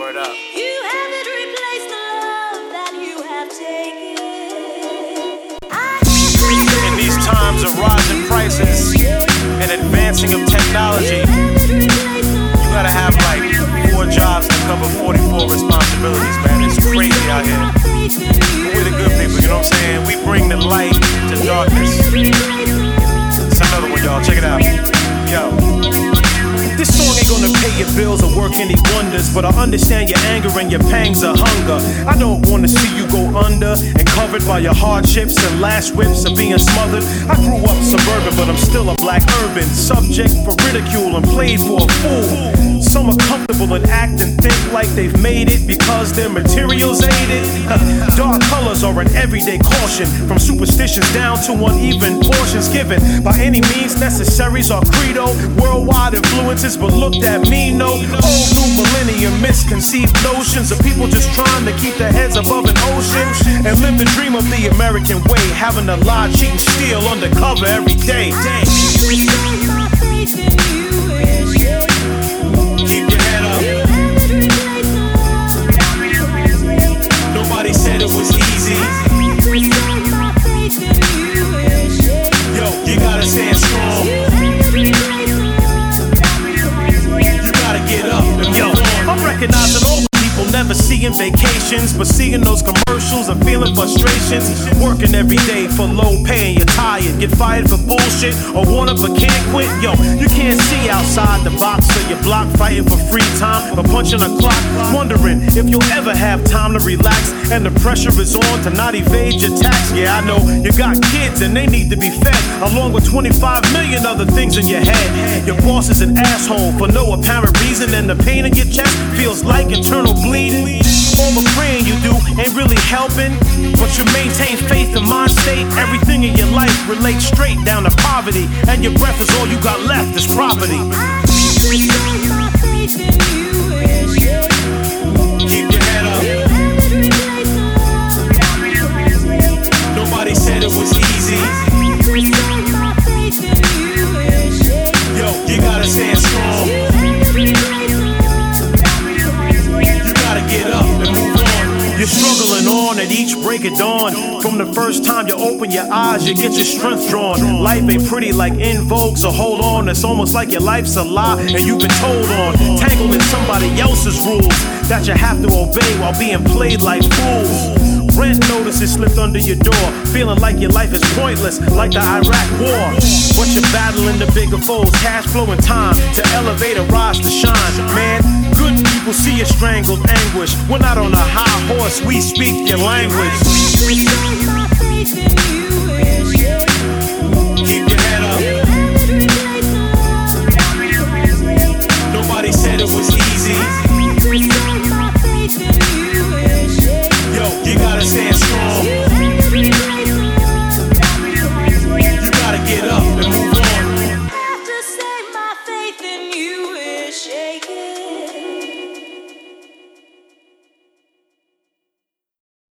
Word up. You haven't replaced the love that you have taken. In these times of rising prices and advancing of technology, you gotta have like 4 jobs to cover 44 responsibilities, man. It's crazy out here. But we're the good people, you know what I'm saying? We bring the light to darkness. It's another one, y'all. Check it out. Yo. This song ain't gonna pay your bills or work any wonders, but I understand your anger and your pangs of hunger. I don't wanna see you go under and covered by your hardships and last whips of being smothered. I grew up suburban, but I'm still a black urban, subject for ridicule and played for a fool. Some are comfortable and act and think like they've made it because their materials ain't it. Dark colors are an everyday caution, from superstitions down to uneven portions given by any means necessaries. Our credo, worldwide influences, but looked at me, no. Old new millennium misconceived notions of people just trying to keep their heads above an ocean and live the dream of the American way, having to lie, cheat, and steal undercover every day. Keep your head up. Nobody said it was easy. Yo, you gotta stand strong. You gotta get up and move on. I'm recognizing all people never seeing vacations, but seeing those commercials and feeling frustrations. Working every day for low pay and you're tired. Get fired for bullshit or wanna but can't quit. Yo, you can't see outside the box of your block, fighting for free time but punching a clock. Wondering if you'll ever have time to relax, and the pressure is on to not evade your tax. Yeah, I know you got kids and they need to be fed, along with 25 million other things in your head. Your boss is an asshole for no apparent reason, and the pain in your chest feels like internal bleeding. All the praying you do ain't really helping, but you maintain faith in mind state. Everything in your life relates straight down to poverty, and your breath is all you got left is property. Keep your head up. Nobody said it was easy. Yo, you gotta stand strong. You gotta get up and move on. You're struggling on at each break of dawn. From the first time you open your eyes, you get your strength drawn. Life ain't pretty like In Vogue, so hold on. It's almost like your life's a lie and you've been told on. Tangled in somebody else's rules that you have to obey while being played like fools. Rent notices slipped under your door, feeling like your life is pointless, like the Iraq war. But you're battling the bigger foes, cash flow and time to elevate and rise to shine. Man, good people see your strangled anguish. We're not on a high horse, we speak your language. Keep your head up. Nobody said it was easy.